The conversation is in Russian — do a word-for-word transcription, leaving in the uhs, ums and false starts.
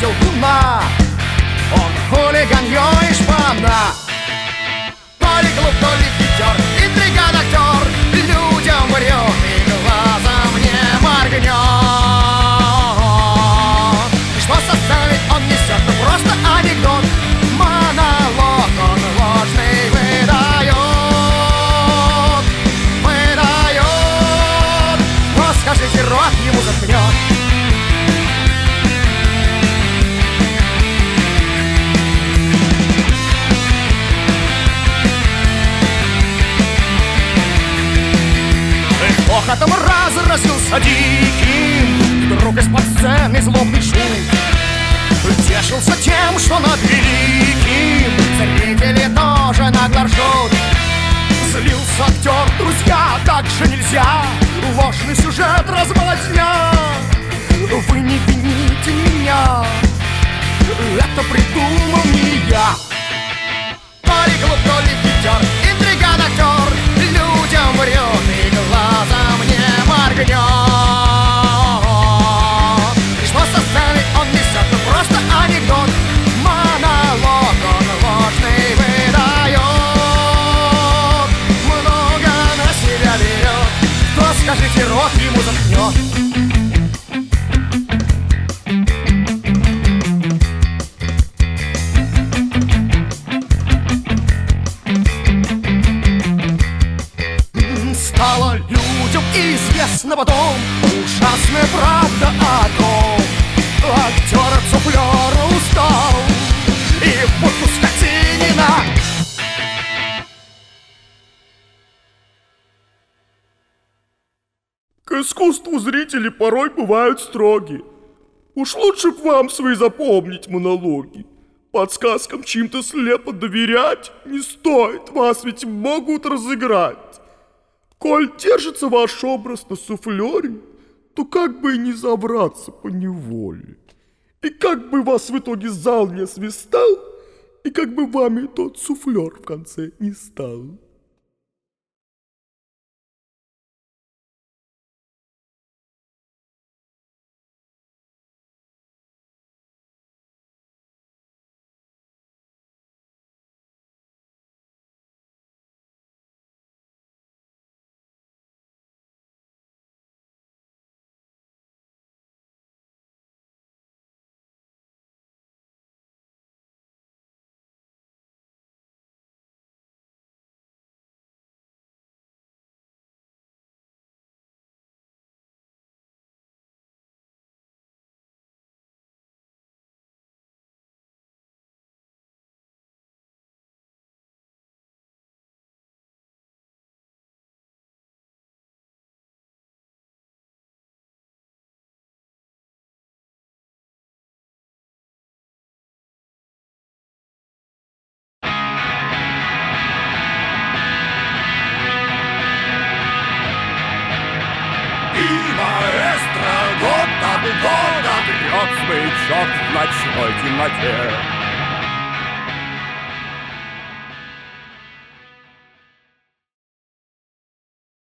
бросил луна. Он хулиган, ё и шпана. То ли глуп, то ли хитер, интриган, актер, людям врет и глазом не моргнет. И что со сцены он несет, ну просто анекдот. Монолог он ложный выдает, выдает. Но скажите, рот ему заткнет. Хохотом разразился диким, вдруг из-под сцены злобный шум. Тешился тем, что над великим зрители тоже нагло ржут. Злился актер, друзья, так же нельзя, ложный сюжет, размолотня. Вы не вините меня, это придумал не я. То ли глуп, то ли хитер, интриган, актер, людям врет и глазом не моргнет. И что со сцены он несет, ну просто анекдот. Монолог он ложный выдает, много на себя берет. Кто, скажите, рот ему заткнет. Стало людям известно потом ужасная правда о том. Актер от суфлера устал и в будку скотинина. К искусству зрители порой бывают строги. Уж лучше б вам свои запомнить монологи. Подсказкам чьим-то слепо доверять не стоит, вас ведь могут разыграть. Коль держится ваш образ на суфлере, то как бы и не забраться по неволе. И как бы вас в итоге зал не свистал, и как бы вами тот суфлер в конце не стал. Маэстро год от года трет смычок в ночной темноте.